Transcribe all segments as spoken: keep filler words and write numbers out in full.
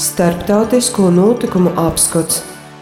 Starptautisko notikumu apskats.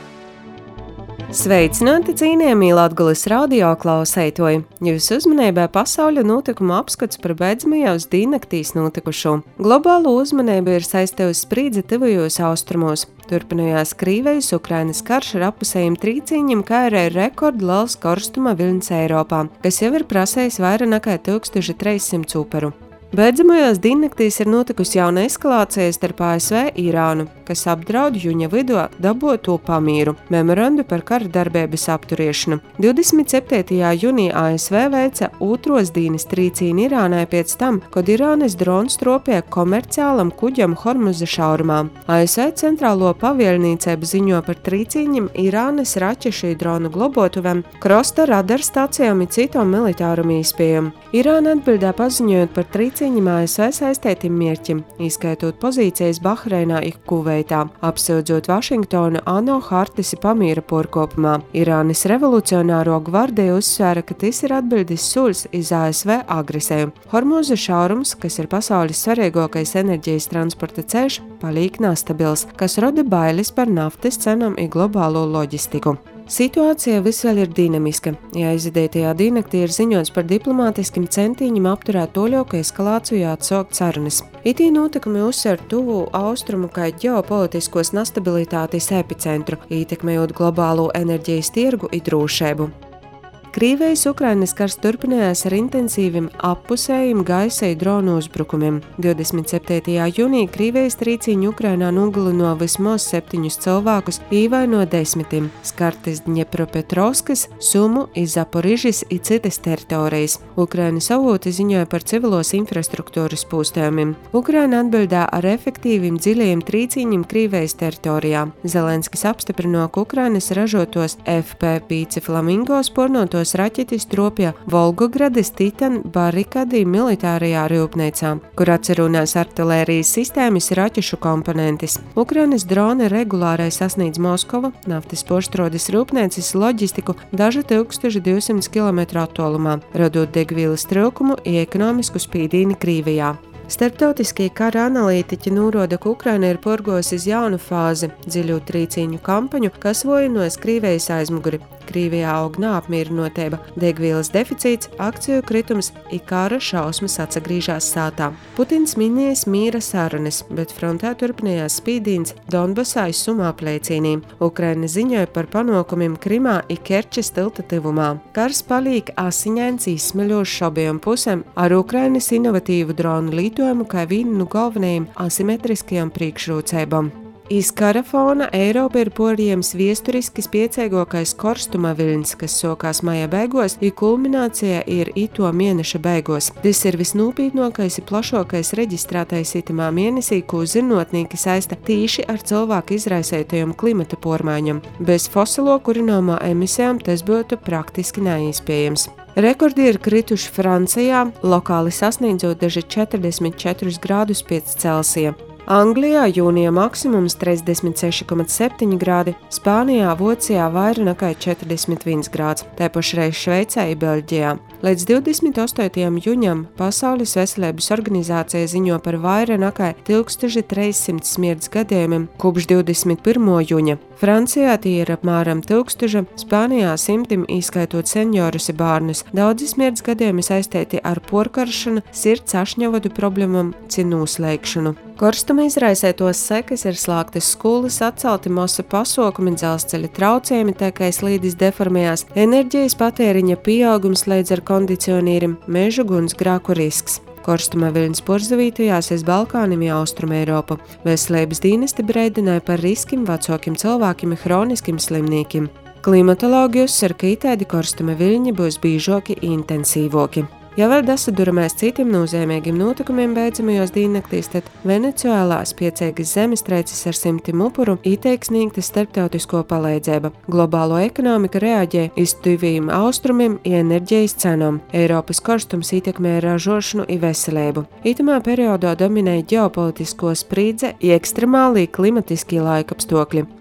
Sveicināti, cienījamie Latgulis radio klausētoji! Jūsu uzmanībā pasauļu notikumu apskats par beidzamajās dīnaktīs notikušo. Globālo uzmanību ir saistījusi sprīdze tuvajos austrumos. Turpinājās Krīvejas Ukrainas karš ar apusējiem trīcīņiem, kā arī rekordu liels karstuma viļņs Eiropā, kas jau ir prasējis vairāk nekā tūkstoš trīssimts uperu. Beidzamajās dīnaktīs ir notikusi jauna eskalācija starp A S V Irānu, kas apdraud jūņa vidū daboto pamīru, memorandu par kara darbības apturiešanu. divdesmit septītajā jūnijā A S V veica otros dīnas trīcīni Irānai pēc tam, kad Irānas drons tropēja komerciālam kuģam Hormuza šaurumā. A S V centrālo pavēlniecību ziņo par trīcīņiem Irānas raķešu dronu globotuvēm, krosta radarstacijām un citom militārum īspējām. Irāna atbildē paziņojot par trīcīņiem A S V saistētiem mērķim, izskaitot pozīcijas Bahreinā un Kuveitā, apsūdzot Vašingtonu ANO Hartisi pamīra porkopumā. Irānas revolucionāro gvardija uzsvēra, ka tas ir atbildes soļs iz A S V agresēju. Hormuza šaurums, kas ir pasaules svarīgākais enerģijas transporta ceļš, paliek nestabils, kas rada bailes par naftas cenām un globālo loģistiku. Situācija visvēl ir dinamiska. Aizvadītajā dīnaktī ir ziņots par diplomātiskiem centīņiem apturēt toļoku eskalāciju atsaukt sarunas. Itī notikumi uzsver tuvu austrumu kā ģeopolitiskos nestabilitātes epicentru, ietekmējot globālo enerģijas tirgu un drošību. Krīvejas Ukrainas karš turpinājās ar intensīviem appusējiem gaisa un dronu uzbrukumiem. divdesmit septītajā jūnijā Krīvejas trīcīņi Ukrainā nogalino vismaz septiņus cilvēkus, ievaino desmitiem, skartas Dņepropetrovskas, Sumu, Zaporižas un citas teritorijas. Ukrainas avoti ziņoja par civilos infrastruktūras pūstējumiem. Ukraina atbildē ar efektīviem dziļajiem trīcīņiem Krīvejas teritorijā. Zelenskis apstiprino, ka Ukrainas ražotos F P pieci Flamingo spornotos raķetis tropja Volgogradas Titan barikadī militārajā rūpnīcā, kur atcerunās artilērijas sistēmas raķešu komponentes. Ukrainas droni regulārai sasniedz Moskova, naftas poštrodes rūpnīcas loģistiku dažu tūkstošu divsimt kilometru attālumā, radot degvielas trūkumu un ekonomisku spīdīni Krīvijā. Starptautiskie kara analītiķi norāda, ka Ukraina ir porgojusi uz jaunu fāzi, dziļu trīcīņu kampaņu, kas vojinojas Krīvejas aizmuguri. Krīvijā aug neapmierinotība, degvielas deficīts, akciju kritums un kara šausmas atsagrīžās sātā. Putins minējis mīra sarunas, bet frontē turpinājās spīdīns Donbasā un Sumā plēcīnī. Ukraina ziņoja par panākumiem Krimā un Kerčes tilta tuvumā. Kars paliek asiņains izsmeļošs abiem pusēm ar Ukrainas inovatīvu dronu lītojumu kā vienu no galvenajiem asimetriskajām priekšrocībām. Iz kara fona Eiropa ir porījams viesturiski spiecīgākais karstuma viļņs, kas sākās maija beigās, un kulminācija ir ito mēneša beigās. Tas ir visnūpītnākais un plašākais reģistrētais itamā mēnesī, ko zinātnieki saista tīši ar cilvēku izraisītajām klimata pārmaiņām. Bez fosilo kurināmo emisijām tas būtu praktiski neiespējams. Rekordi ir krituši Francijā, lokāli sasniedzot daži četrdesmit četrus grādus pēc Celsija. Anglijā jūnija maksimums trīsdesmit seši komats septiņi grādi, Spānijā, Vācijā vairāk nekā četrdesmit viens grāds, tāpašreiz Šveicē un Beļģijā. Līdz divdesmit astotajam jūņam Pasaules veselības organizācija ziņo par vairāk nekā tūkstoš trīssimti smirdas gadījumiem kopš divdesmit pirmā jūņa. Francijā tie ir apmēram tūkstoša, Spānijā simtim, izskaitot seniorus un bērnus. Daudzi smirdas gadījumi saistīti ar porkaršanu, sirds ašņavadu problēmām, cinu uzslēgšanu. Karstuma izraisētos sekas ir slēgtas skolas, atcelti masa pasākumi, dzelzceļa traucējumi, tā kā slīdis deformējās, enerģijas patēriņa pieaugums līdz ar kondicionierim, mežu gunsgrēku risks. Karstuma viļņs porzavītojās aiz Balkāniem un Austrum Eiropu. Veselības dienesti brēdināja par riskiem vecākiem cilvēkiem un hroniskiem slimniekiem. Klimatologi uzsver, ka itādi karstuma viļņi būs biežāki un intensīvāki. Ja vēl dasaduramies citiem nozīmīgiem notikumiem beidzamajos dīnaktīs, tad Venecuēlā spiecīgas zemestrīces ar simtiem upuru ieteik sniegta starptautisko palīdzību. Globālo ekonomika reaģē uz tuviem austrumiem un enerģijas cenām. Eiropas karstums ietekmē ražošanu un veselību. Itamā periodā dominēja ģeopolitisko sprīdze un ekstremālī klimatiskie laikapstākļi.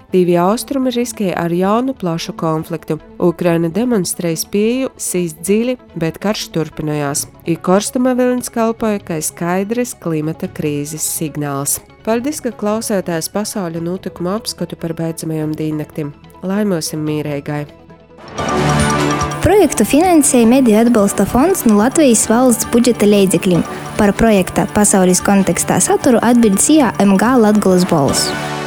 Divi austrumi riskēja ar jaunu plašu konfliktu. Ukraina demonstrēja spēju sīst dziļi, bet karš turpinājās. I korstuma vilnis kalpoja kā skaidrs klimata krīzes signāls. Paldies, ka klausētājs pasauļu notikumu apskatu par beidzamajām diennaktim. Laimosim mīreigai! Projektu finansēja Mediju atbalsta fonds no Latvijas valsts budžeta līdzekļiem. Par projekta pasaules kontekstā saturu atbild S I A M G Latgolas balss.